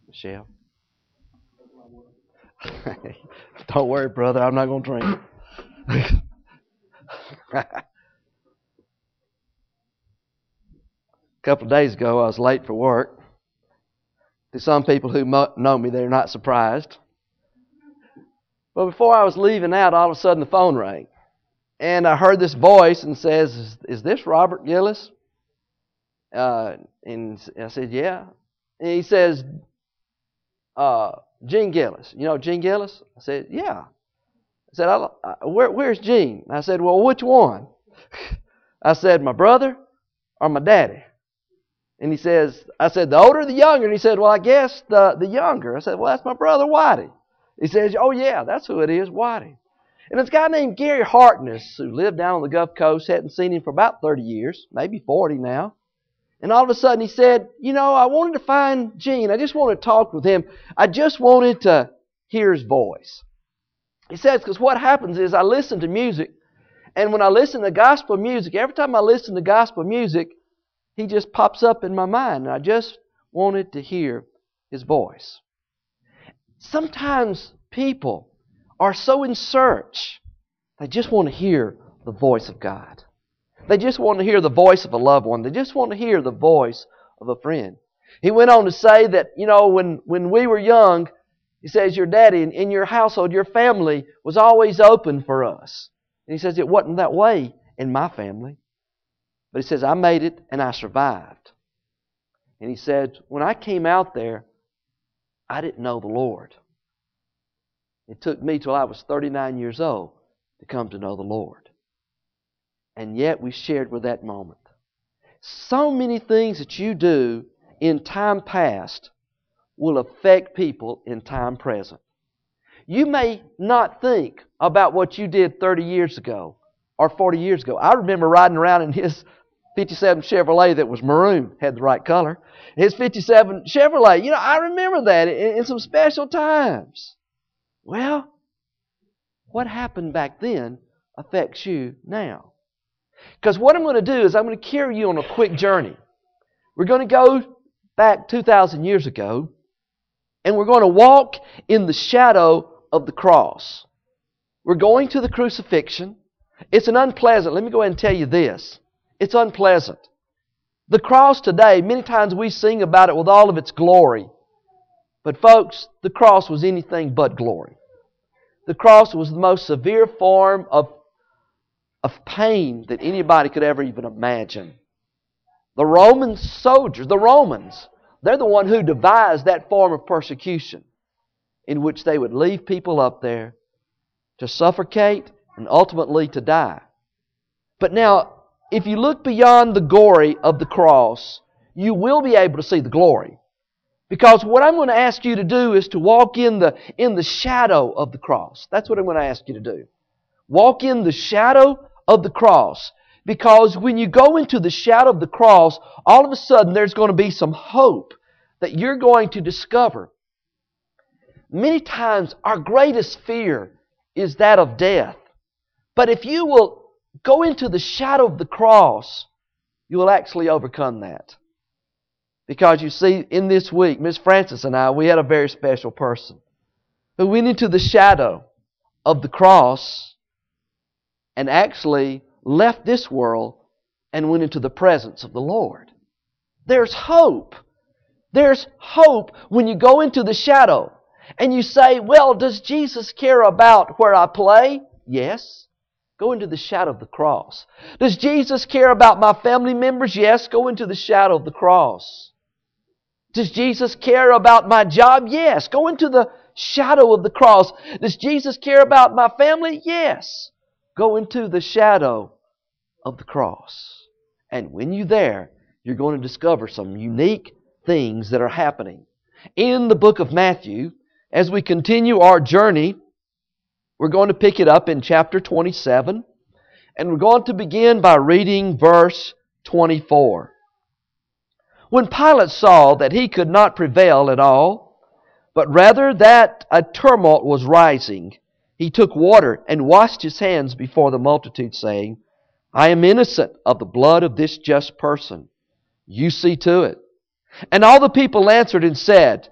Michelle? Don't worry, brother. I'm not going to drink it. A couple of days ago, I was late for work. To some people who know me, they're not surprised. But before I was leaving out, all of a sudden the phone rang. And I heard this voice and says, "Is this Robert Gillis?" And I said, "Yeah." And he says, "Gene Gillis. You know Gene Gillis?" I said, "Yeah." I said, "Where's Gene?" I said, "Well, which one?" I said, "My brother or my daddy?" And he says, I said, "The older or the younger?" And he said, "Well, I guess the younger." I said, "Well, that's my brother, Whitey." He says, "Oh, yeah, that's who it is, Whitey." And it's a guy named Gary Harkness who lived down on the Gulf Coast. Hadn't seen him for about 30 years, maybe 40 now. And all of a sudden he said, I wanted to find Gene. I just wanted to talk with him. I just wanted to hear his voice. He says, because what happens is I listen to music. And when I listen to gospel music, every time I listen to gospel music, he just pops up in my mind. And I just wanted to hear his voice. Sometimes people are so in search, they just want to hear the voice of God. They just want to hear the voice of a loved one. They just want to hear the voice of a friend. He went on to say that, when we were young, he says, your daddy in your household, your family was always open for us. And he says, it wasn't that way in my family. But he says, I made it and I survived. And he said, when I came out there, I didn't know the Lord. It took me till I was 39 years old to come to know the Lord. And yet we shared with that moment. So many things that you do in time past will affect people in time present. You may not think about what you did 30 years ago or 40 years ago. I remember riding around in his 57 Chevrolet that was maroon, had the right color. His 57 Chevrolet, I remember that in some special times. Well, what happened back then affects you now. Because what I'm going to do is I'm going to carry you on a quick journey. We're going to go back 2,000 years ago, and we're going to walk in the shadow of the cross. We're going to the crucifixion. It's an unpleasant, let me go ahead and tell you this. It's unpleasant. The cross today, many times we sing about it with all of its glory. But folks, the cross was anything but glory. The cross was the most severe form of pain that anybody could ever even imagine. The Roman soldiers, they're the one who devised that form of persecution in which they would leave people up there to suffocate and ultimately to die. But now, if you look beyond the gory of the cross, you will be able to see the glory. Because what I'm going to ask you to do is to walk in the shadow of the cross. That's what I'm going to ask you to do. Walk in the shadow of the cross. Because when you go into the shadow of the cross, all of a sudden there's going to be some hope that you're going to discover. Many times our greatest fear is that of death. But if you will go into the shadow of the cross, you will actually overcome that. Because you see, in this week, Miss Francis and I, we had a very special person who went into the shadow of the cross and actually left this world and went into the presence of the Lord. There's hope. There's hope when you go into the shadow and you say, well, does Jesus care about where I play? Yes. Go into the shadow of the cross. Does Jesus care about my family members? Yes. Go into the shadow of the cross. Does Jesus care about my job? Yes. Go into the shadow of the cross. Does Jesus care about my family? Yes. Go into the shadow of the cross. And when you're there, you're going to discover some unique things that are happening. In the book of Matthew, as we continue our journey, we're going to pick it up in chapter 27. And we're going to begin by reading verse 24. When Pilate saw that he could not prevail at all, but rather that a tumult was rising, he took water and washed his hands before the multitude, saying, I am innocent of the blood of this just person. You see to it. And all the people answered and said,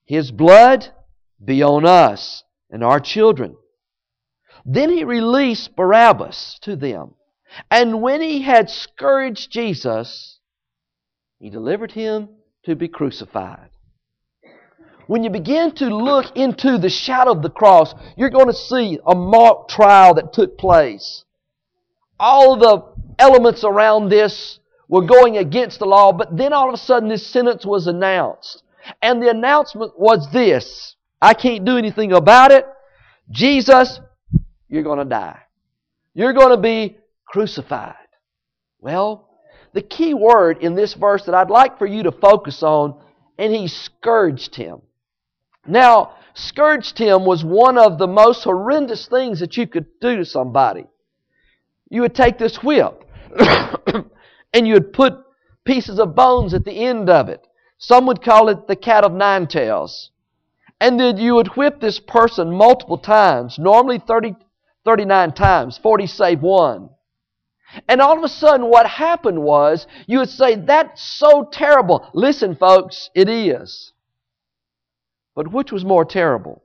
His blood be on us and our children. Then he released Barabbas to them. And when he had scourged Jesus, he delivered him to be crucified. When you begin to look into the shadow of the cross, you're going to see a mock trial that took place. All the elements around this were going against the law, but then all of a sudden this sentence was announced. And the announcement was this: I can't do anything about it. Jesus, you're going to die. You're going to be crucified. Well, the key word in this verse that I'd like for you to focus on, and he scourged him. Now, scourged him was one of the most horrendous things that you could do to somebody. You would take this whip and you would put pieces of bones at the end of it. Some would call it the cat of nine tails. And then you would whip this person multiple times, normally 39 times, 40 save one. And all of a sudden what happened was, you would say, that's so terrible. Listen, folks, it is. But which was more terrible?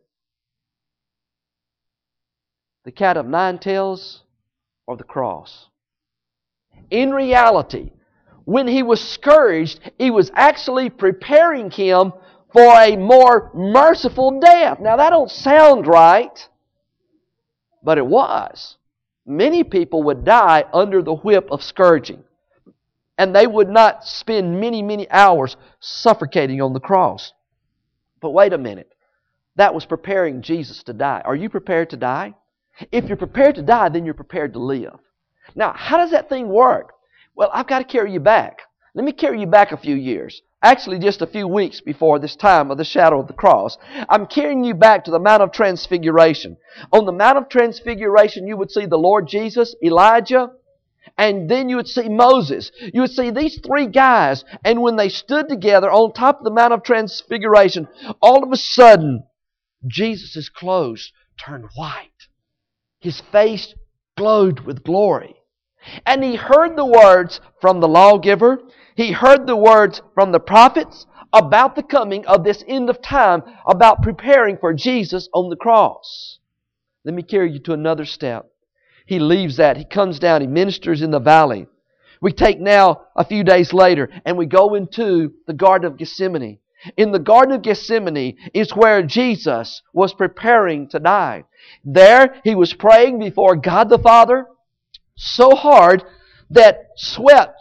The cat of nine tails or the cross? In reality, when he was scourged, he was actually preparing him for a more merciful death. Now that don't sound right, but it was. Many people would die under the whip of scourging, and they would not spend many hours suffocating on the cross. But wait a minute. That was preparing Jesus to die. Are you prepared to die? If you're prepared to die, then you're prepared to live. Now, how does that thing work? Well, I've got to carry you back. Let me carry you back a few years. Actually, just a few weeks before this time of the shadow of the cross. I'm carrying you back to the Mount of Transfiguration. On the Mount of Transfiguration, you would see the Lord Jesus, Elijah, and then you would see Moses. You would see these three guys, and when they stood together on top of the Mount of Transfiguration, all of a sudden, Jesus' clothes turned white. His face glowed with glory. And he heard the words from the lawgiver. He heard the words from the prophets about the coming of this end of time, about preparing for Jesus on the cross. Let me carry you to another step. He leaves that. He comes down. He ministers in the valley. We take now a few days later and we go into the Garden of Gethsemane. In the Garden of Gethsemane is where Jesus was preparing to die. There he was praying before God the Father so hard that sweat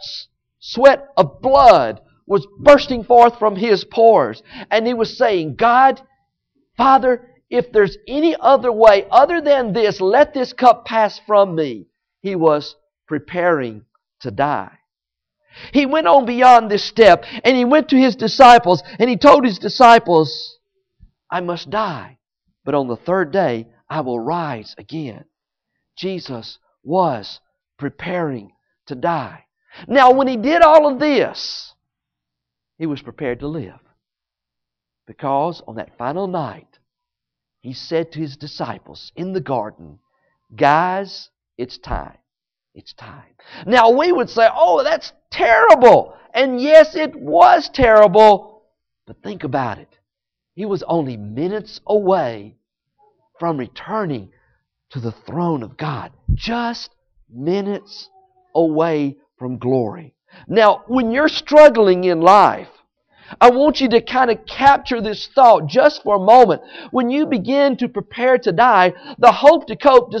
of blood was bursting forth from his pores. And he was saying, God, Father, if there's any other way other than this, let this cup pass from me. He was preparing to die. He went on beyond this step and he went to his disciples and he told his disciples, I must die, but on the third day I will rise again. Jesus was preparing to die. Now, when he did all of this, he was prepared to live. Because on that final night, he said to his disciples in the garden, guys, it's time. It's time. Now we would say, oh, that's terrible. And yes, it was terrible. But think about it. He was only minutes away from returning to the throne of God. Just minutes away from glory. Now, when you're struggling in life, I want you to kind of capture this thought just for a moment. When you begin to prepare to die, the hope to cope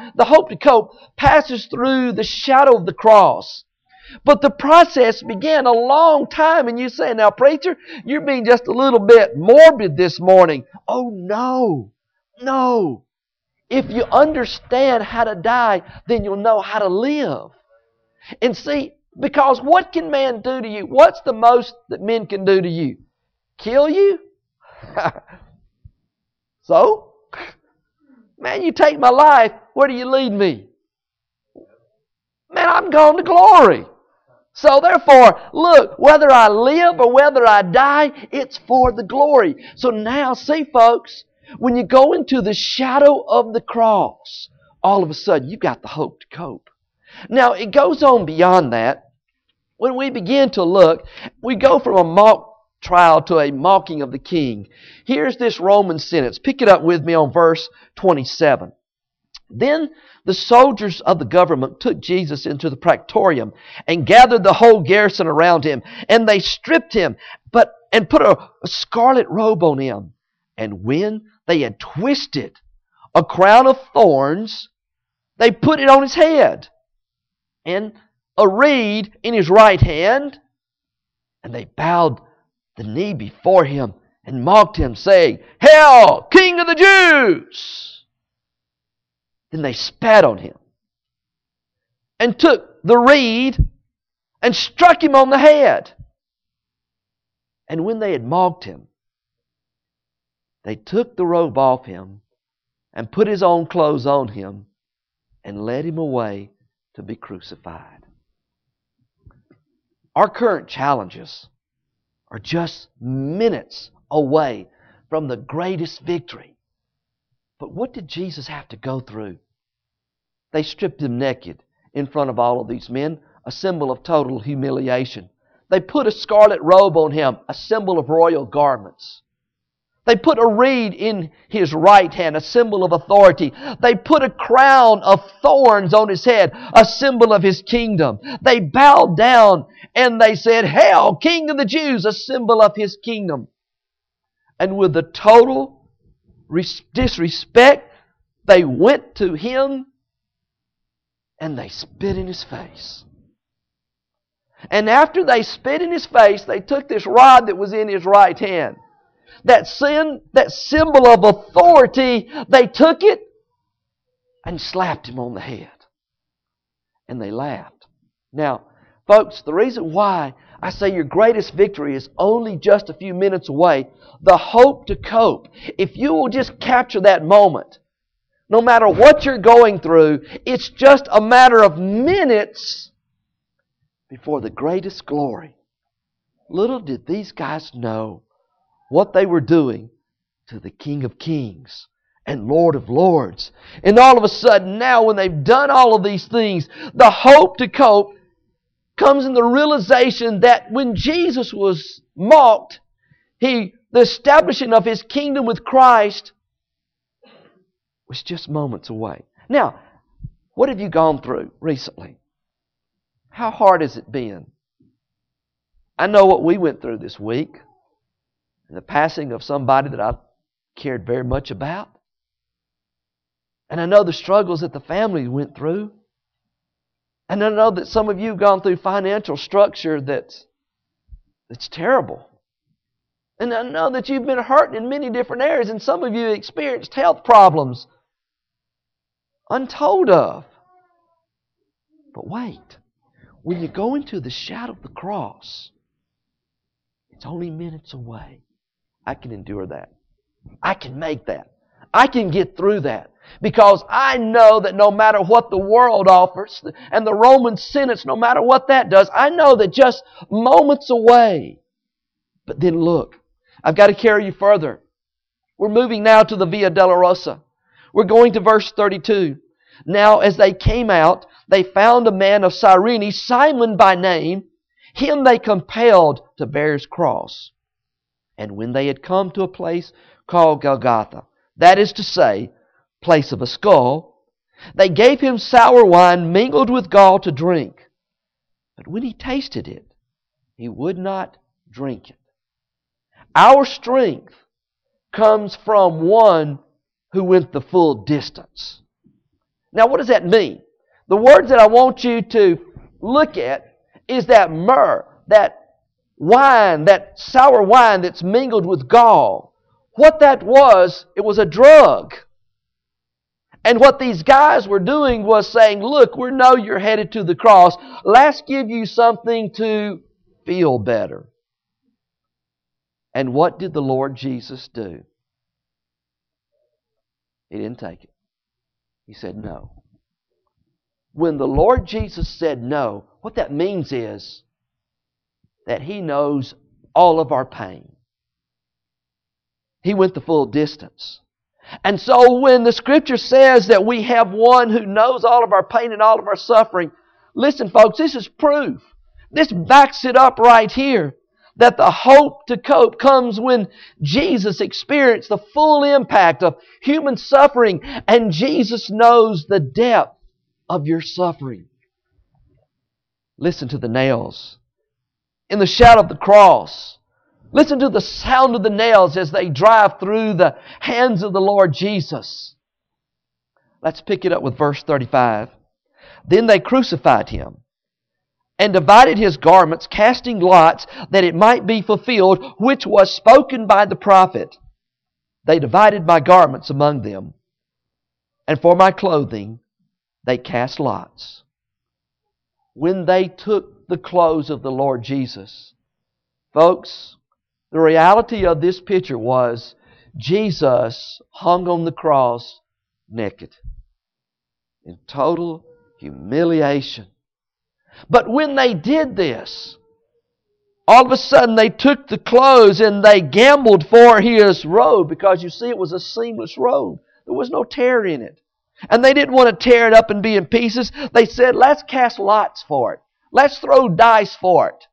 passes through the shadow of the cross. But the process began a long time, and you say, now preacher, you're being just a little bit morbid this morning. Oh no. If you understand how to die, then you'll know how to live. And see, because what can man do to you? What's the most that men can do to you? Kill you? So? Man, you take my life, where do you lead me? Man, I'm gone to glory. So therefore, look, whether I live or whether I die, it's for the glory. So now, see folks, when you go into the shadow of the cross, all of a sudden you've got the hope to cope. Now, it goes on beyond that. When we begin to look, we go from a mock trial to a mocking of the king. Here's this Roman sentence. Pick it up with me on verse 27. Then the soldiers of the government took Jesus into the praetorium and gathered the whole garrison around him. And they stripped him and put a scarlet robe on him. And when they had twisted a crown of thorns, they put it on his head, and a reed in his right hand. And they bowed the knee before him and mocked him, saying, "Hail, King of the Jews!" Then they spat on him and took the reed and struck him on the head. And when they had mocked him, they took the robe off him and put his own clothes on him and led him away to be crucified. Our current challenges are just minutes away from the greatest victory. But what did Jesus have to go through? They stripped him naked in front of all of these men, a symbol of total humiliation. They put a scarlet robe on him, a symbol of royal garments. They put a reed in his right hand, a symbol of authority. They put a crown of thorns on his head, a symbol of his kingdom. They bowed down and they said, "Hail, King of the Jews," a symbol of his kingdom. And with the total disrespect, they went to him and they spit in his face. And after they spit in his face, they took this rod that was in his right hand. That symbol of authority, they took it and slapped him on the head. And they laughed. Now, folks, the reason why I say your greatest victory is only just a few minutes away, the hope to cope, if you will just capture that moment, no matter what you're going through, it's just a matter of minutes before the greatest glory. Little did these guys know what they were doing to the King of Kings and Lord of Lords. And all of a sudden, now when they've done all of these things, the hope to cope comes in the realization that when Jesus was mocked, the establishing of His kingdom with Christ was just moments away. Now, what have you gone through recently? How hard has it been? I know what we went through this week. The passing of somebody that I cared very much about. And I know the struggles that the family went through. And I know that some of you have gone through financial structure that's terrible. And I know that you've been hurting in many different areas, and some of you have experienced health problems untold of. But wait, when you go into the shadow of the cross, it's only minutes away. I can endure that. I can make that. I can get through that. Because I know that no matter what the world offers, and the Roman sentence, no matter what that does, I know that just moments away. But then look, I've got to carry you further. We're moving now to the Via Dolorosa. We're going to verse 32. Now as they came out, they found a man of Cyrene, Simon by name. Him they compelled to bear his cross. And when they had come to a place called Golgotha, that is to say, place of a skull, they gave him sour wine mingled with gall to drink. But when he tasted it, he would not drink it. Our strength comes from one who went the full distance. Now, what does that mean? The words that I want you to look at is that myrrh, that wine, that sour wine that's mingled with gall. What that was, it was a drug. And what these guys were doing was saying, look, we know you're headed to the cross. Let's give you something to feel better. And what did the Lord Jesus do? He didn't take it. He said no. When the Lord Jesus said no, what that means is that He knows all of our pain. He went the full distance. And so when the Scripture says that we have one who knows all of our pain and all of our suffering, listen folks, this is proof. This backs it up right here. that the hope to cope comes when Jesus experienced the full impact of human suffering, and Jesus knows the depth of your suffering. Listen to the nails in the shadow of the cross. Listen to the sound of the nails as they drive through the hands of the Lord Jesus. Let's pick it up with verse 35. Then they crucified Him and divided His garments, casting lots, that it might be fulfilled, which was spoken by the prophet. They divided my garments among them, and for my clothing they cast lots. When they took the clothes of the Lord Jesus, folks, the reality of this picture was Jesus hung on the cross naked, in total humiliation. But when they did this, all of a sudden they took the clothes and they gambled for His robe, because you see it was a seamless robe. There was no tear in it. And they didn't want to tear it up and be in pieces. They said, let's cast lots for it. Let's throw dice for it.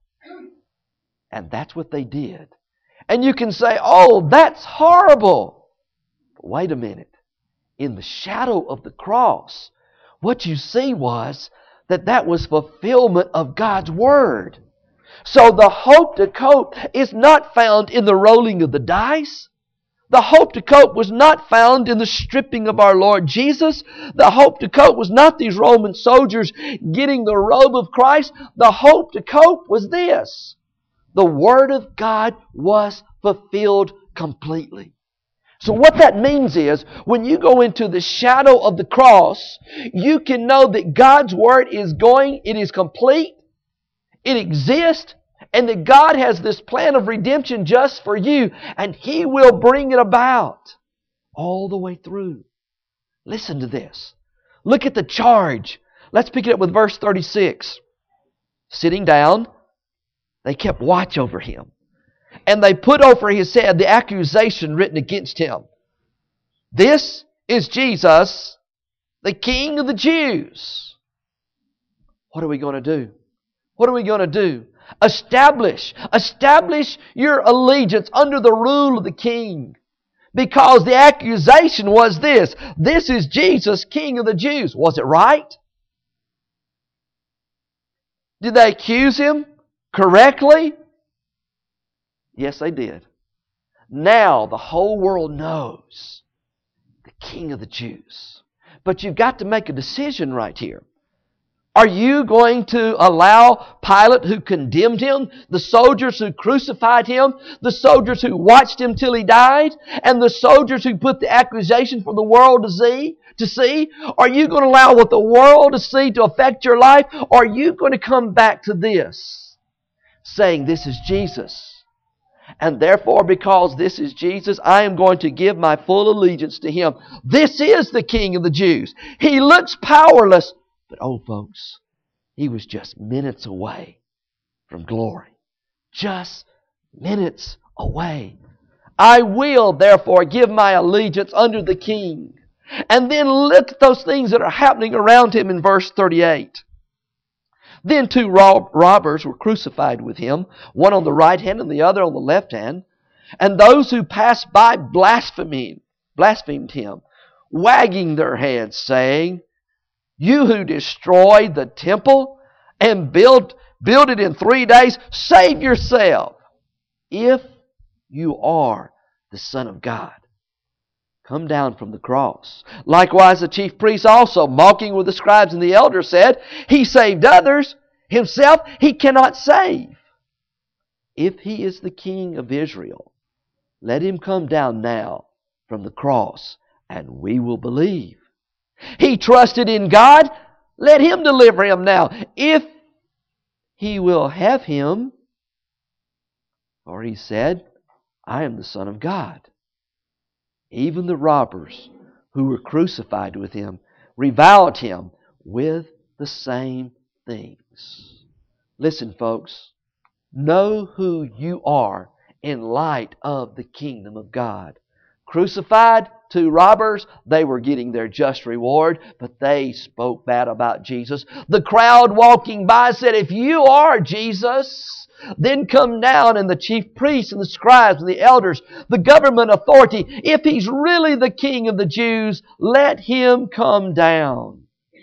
And that's what they did. And you can say, oh, that's horrible. But wait a minute. In the shadow of the cross, what you see was that was fulfillment of God's Word. So the hope to cope is not found in the rolling of the dice. The hope to cope was not found in the stripping of our Lord Jesus. The hope to cope was not these Roman soldiers getting the robe of Christ. The hope to cope was this: the Word of God was fulfilled completely. So what that means is, when you go into the shadow of the cross, you can know that God's Word is going, it is complete, it exists, and that God has this plan of redemption just for you, and He will bring it about all the way through. Listen to this. Look at the charge. Let's pick it up with verse 36. Sitting down, they kept watch over Him, and they put over His head the accusation written against Him. This is Jesus, the King of the Jews. What are we going to do? What are we going to do? Establish your allegiance under the rule of the King. Because the accusation was this: this is Jesus, King of the Jews. Was it right? Did they accuse Him correctly? Yes, they did. Now the whole world knows the King of the Jews. But you've got to make a decision right here. Are you going to allow Pilate, who condemned Him, the soldiers who crucified Him, the soldiers who watched Him till He died, and the soldiers who put the accusation for the world to see? Are you going to allow what the world to see to affect your life? Or are you going to come back to this, saying, this is Jesus, and therefore, because this is Jesus, I am going to give my full allegiance to Him. This is the King of the Jews. He looks powerless, but oh folks, He was just minutes away from glory. Just minutes away. I will therefore give my allegiance under the King. And then look at those things that are happening around Him in verse 38. Then two robbers were crucified with Him, one on the right hand and the other on the left hand. And those who passed by blasphemed Him, wagging their heads, saying, you who destroyed the temple and built it in 3 days, save yourself, if you are the Son of God. Come down from the cross. Likewise the chief priests also, mocking with the scribes and the elders, said, He saved others, Himself He cannot save. If He is the King of Israel, let Him come down now from the cross, and we will believe. He trusted in God, let Him deliver him now, if He will have him. For He said, I am the Son of God. Even the robbers who were crucified with Him reviled Him with the same things. Listen, folks, know who you are in light of the kingdom of God. Crucified, 2 robbers, they were getting their just reward, but they spoke bad about Jesus. The crowd walking by said, if you are Jesus, then come down. And the chief priests and the scribes and the elders, the government authority, if He's really the King of the Jews, let Him come down.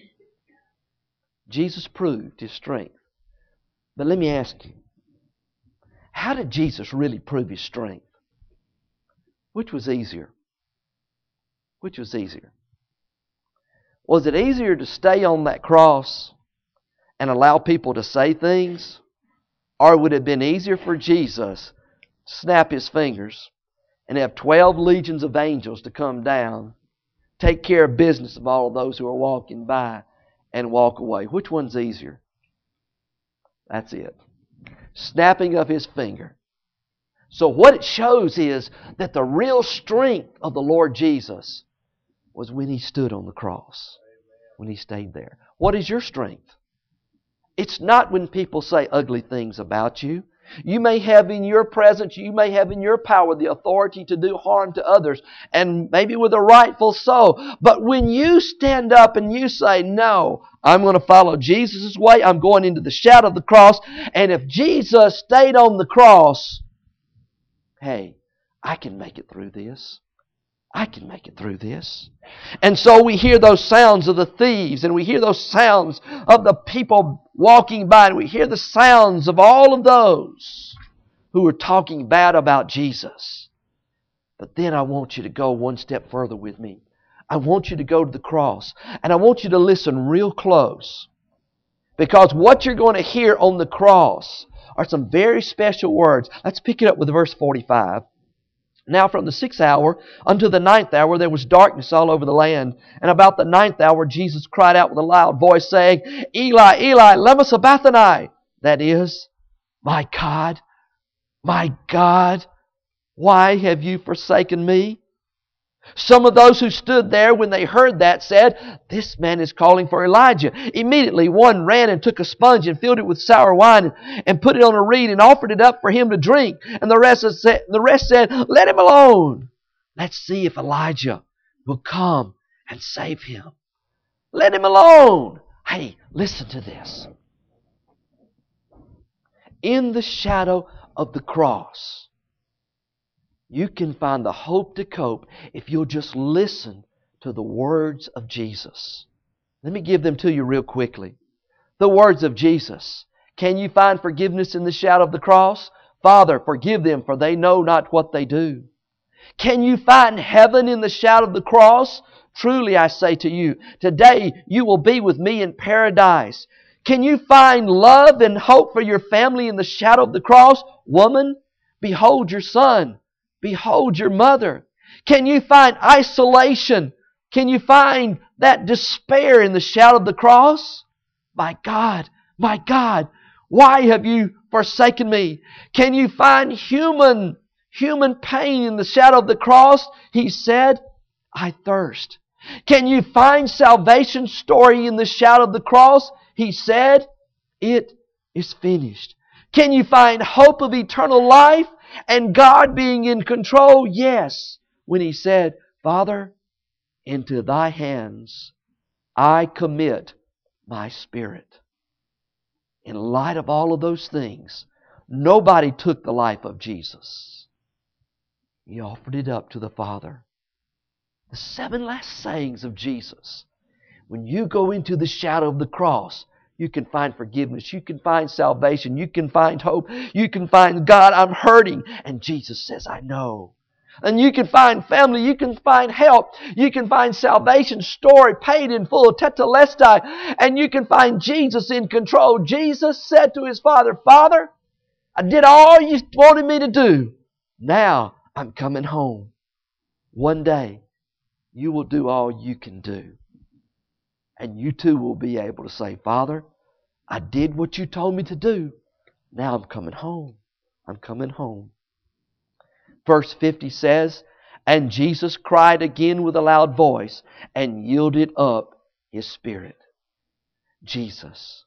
Jesus proved His strength. But let me ask you, how did Jesus really prove His strength? Which was easier? Which was easier? Was it easier to stay on that cross and allow people to say things? Or would it have been easier for Jesus to snap His fingers and have 12 legions of angels to come down, take care of business of all of those who are walking by, and walk away? Which one's easier? That's it. Snapping of His finger. So what it shows is that the real strength of the Lord Jesus was when He stood on the cross, when He stayed there. What is your strength? It's not when people say ugly things about you. You may have in your presence, you may have in your power the authority to do harm to others, and maybe with a rightful so. But when you stand up and you say, no, I'm going to follow Jesus' way, I'm going into the shadow of the cross, and if Jesus stayed on the cross, hey, I can make it through this. I can make it through this. And so we hear those sounds of the thieves, and we hear those sounds of the people walking by, and we hear the sounds of all of those who are talking bad about Jesus. But then I want you to go one step further with me. I want you to go to the cross, and I want you to listen real close. Because what you're going to hear on the cross are some very special words. Let's pick it up with verse 45. Now from the 6th hour unto the 9th hour there was darkness all over the land. And about the 9th hour Jesus cried out with a loud voice, saying, Eli, Eli, lema sabachthani. That is, my God, why have you forsaken me? Some of those who stood there when they heard that said, this man is calling for Elijah. Immediately one ran and took a sponge and filled it with sour wine and put it on a reed and offered it up for him to drink. And the rest said, let him alone. Let's see if Elijah will come and save him. Let him alone. Hey, listen to this. In the shadow of the cross, you can find the hope to cope if you'll just listen to the words of Jesus. Let me give them to you real quickly. The words of Jesus. Can you find forgiveness in the shadow of the cross? Father, forgive them, for they know not what they do. Can you find heaven in the shadow of the cross? Truly I say to you, today you will be with me in paradise. Can you find love and hope for your family in the shadow of the cross? Woman, behold your son. Behold your mother. Can you find isolation? Can you find that despair in the shadow of the cross? My God, why have you forsaken me? Can you find human pain in the shadow of the cross? He said, I thirst. Can you find salvation story in the shadow of the cross? He said, it is finished. Can you find hope of eternal life and God being in control? Yes. When He said, Father, into Thy hands I commit my spirit. In light of all of those things, nobody took the life of Jesus. He offered it up to the Father. The 7 last sayings of Jesus. When you go into the shadow of the cross, you can find forgiveness. You can find salvation. You can find hope. You can find, God, I'm hurting. And Jesus says, I know. And you can find family. You can find help. You can find salvation story paid in full, tetelestai. And you can find Jesus in control. Jesus said to His Father, Father, I did all You wanted me to do. Now I'm coming home. One day, You will do all You can do. And you too will be able to say, Father, I did what You told me to do. Now I'm coming home. I'm coming home. Verse 50 says, and Jesus cried again with a loud voice and yielded up His spirit. Jesus.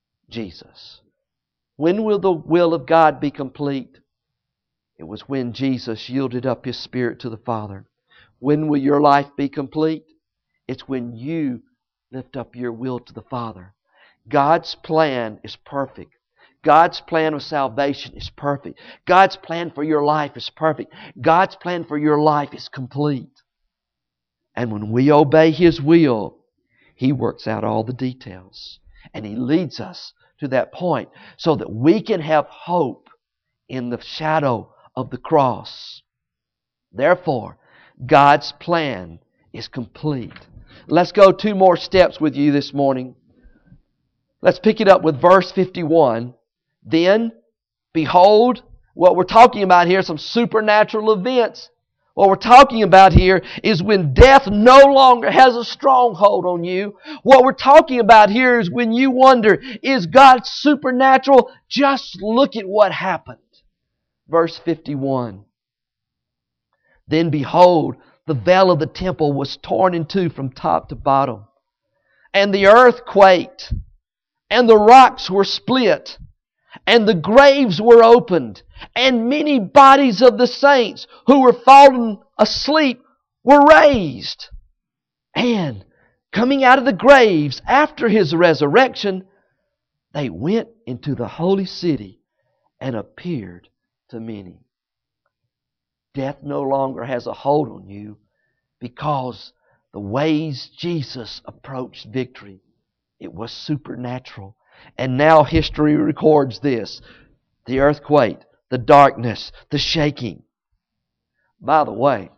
When will the will of God be complete? It was when Jesus yielded up His spirit to the Father. When will your life be complete? It's when you lift up your will to the Father. God's plan is perfect. God's plan of salvation is perfect. God's plan for your life is perfect. God's plan for your life is complete. And when we obey His will, He works out all the details. And He leads us to that point so that we can have hope in the shadow of the cross. Therefore, God's plan is complete. Let's go 2 more steps with you this morning. Let's pick it up with verse 51. Then, behold, what we're talking about here, some supernatural events. What we're talking about here is when death no longer has a stronghold on you. What we're talking about here is when you wonder, is God supernatural? Just look at what happened. Verse 51. Then behold, the veil of the temple was torn in two from top to bottom. And the earth quaked, and the rocks were split, and the graves were opened, and many bodies of the saints who were fallen asleep were raised. And coming out of the graves after His resurrection, they went into the holy city and appeared to many. Death no longer has a hold on you because the ways Jesus approached victory, it was supernatural. And now history records this: the earthquake, the darkness, the shaking. By the way,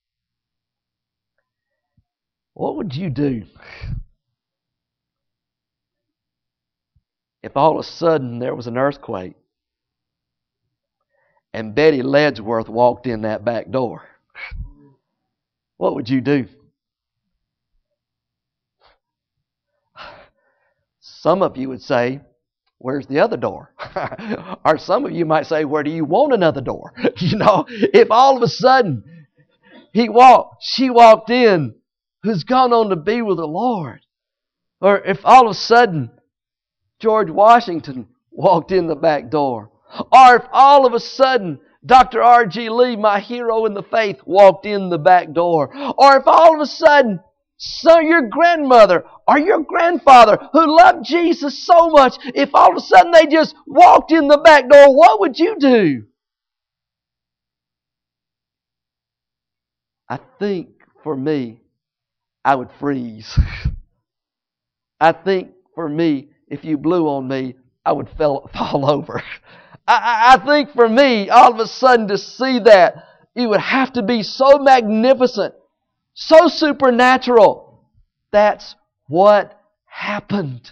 what would you do if all of a sudden there was an earthquake and Betty Ledsworth walked in that back door? What would you do? Some of you would say, where's the other door? Or some of you might say, where do you want another door? If all of a sudden she walked in, who's gone on to be with the Lord. Or if all of a sudden George Washington walked in the back door. Or if all of a sudden Dr. R.G. Lee, my hero in the faith, walked in the back door. Or if all of a sudden your grandmother or your grandfather who loved Jesus so much, if all of a sudden they just walked in the back door, what would you do? I think for me, I would freeze. I think for me, if you blew on me, I would fall over. I think for me, all of a sudden to see that, it would have to be so magnificent, so supernatural. That's what happened.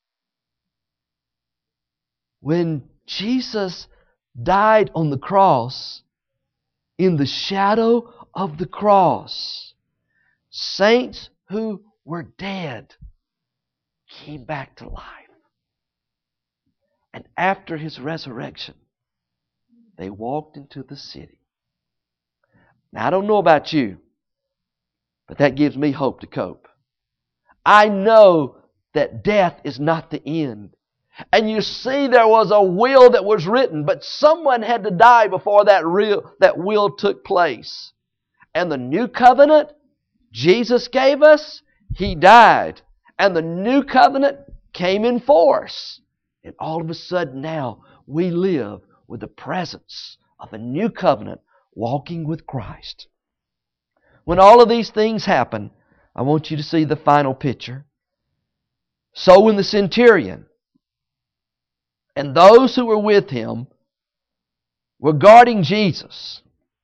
When Jesus died on the cross, in the shadow of the cross, saints who were dead came back to life. And after His resurrection, they walked into the city. Now, I don't know about you, but that gives me hope to cope. I know that death is not the end. And you see, there was a will that was written, but someone had to die before that will took place. And the new covenant Jesus gave us, He died. And the new covenant came in force. And all of a sudden now, we live with the presence of a new covenant, walking with Christ. When all of these things happen, I want you to see the final picture. So when the centurion and those who were with him were guarding Jesus,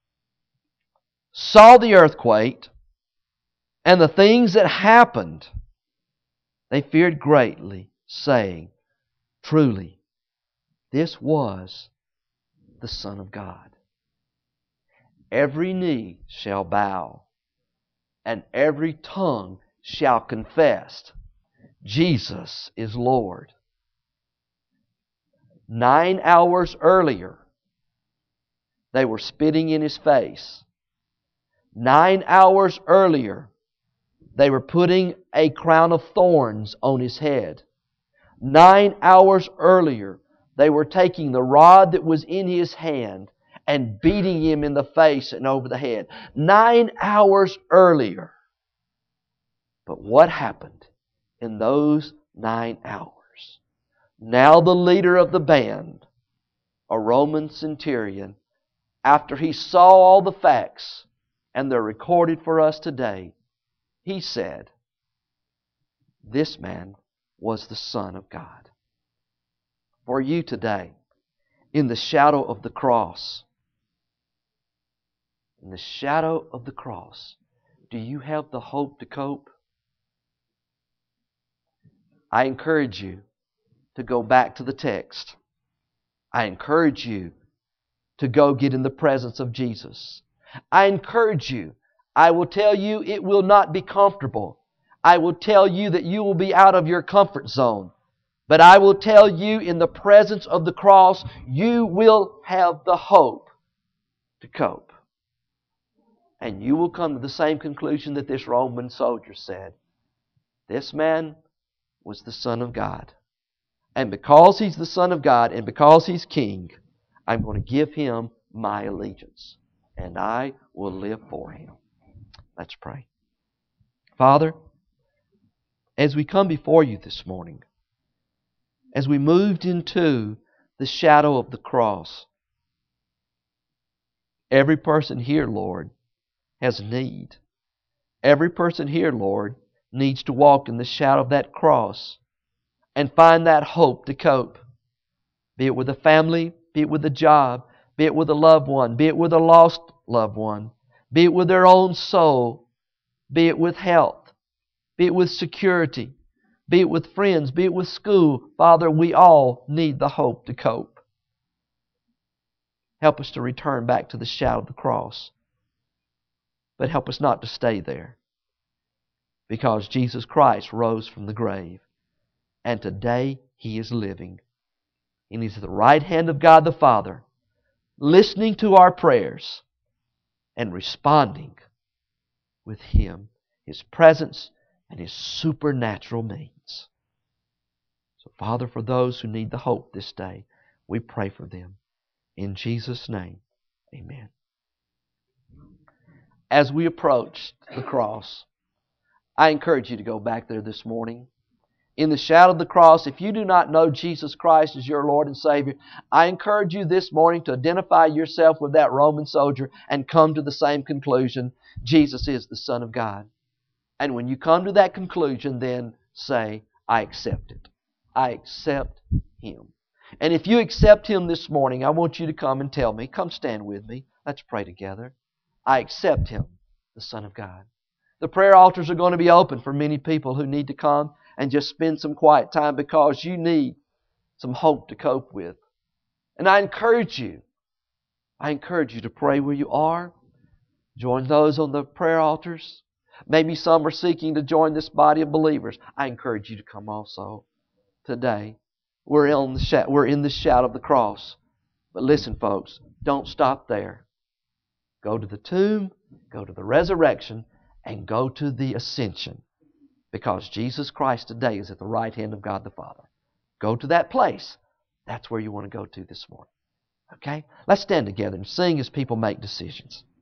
saw the earthquake and the things that happened, they feared greatly, saying, truly, this was the Son of God. Every knee shall bow, and every tongue shall confess Jesus is Lord. 9 hours earlier, they were spitting in His face. 9 hours earlier, they were putting a crown of thorns on His head. 9 hours earlier, they were taking the rod that was in His hand and beating him in the face and over the head. 9 hours earlier. But what happened in those 9 hours? Now the leader of the band, a Roman centurion, after he saw all the facts, and they're recorded for us today, he said, this man was the Son of God. For you today, in the shadow of the cross, in the shadow of the cross, do you have the hope to cope? I encourage you to go back to the text. I encourage you to go get in the presence of Jesus. I encourage you. I will tell you it will not be comfortable. I will tell you that you will be out of your comfort zone. But I will tell you in the presence of the cross, you will have the hope to cope. And you will come to the same conclusion that this Roman soldier said. This man was the Son of God. And because He's the Son of God and because He's King, I'm going to give Him my allegiance. And I will live for Him. Let's pray. Father, as we come before You this morning, as we moved into the shadow of the cross, every person here, Lord, has need. Every person here, Lord, needs to walk in the shadow of that cross and find that hope to cope. Be it with a family, be it with a job, be it with a loved one, be it with a lost loved one, be it with their own soul, be it with health, be it with security, be it with friends, be it with school. Father, we all need the hope to cope. Help us to return back to the shadow of the cross. But help us not to stay there. Because Jesus Christ rose from the grave. And today He is living. And He's at the right hand of God the Father, listening to our prayers and responding with Him, His presence, and His supernatural means. So, Father, for those who need the hope this day, we pray for them. In Jesus' name, amen. As we approach the cross, I encourage you to go back there this morning. In the shadow of the cross, if you do not know Jesus Christ as your Lord and Savior, I encourage you this morning to identify yourself with that Roman soldier and come to the same conclusion. Jesus is the Son of God. And when you come to that conclusion, then say, I accept it. I accept Him. And if you accept Him this morning, I want you to come and tell me. Come stand with me. Let's pray together. I accept Him, the Son of God. The prayer altars are going to be open for many people who need to come and just spend some quiet time because you need some hope to cope with. And I encourage you to pray where you are. Join those on the prayer altars. Maybe some are seeking to join this body of believers. I encourage you to come also today. We're in the shadow of the cross. But listen, folks, don't stop there. Go to the tomb, go to the resurrection, and go to the ascension. Because Jesus Christ today is at the right hand of God the Father. Go to that place. That's where you want to go to this morning. Okay? Let's stand together and sing as people make decisions.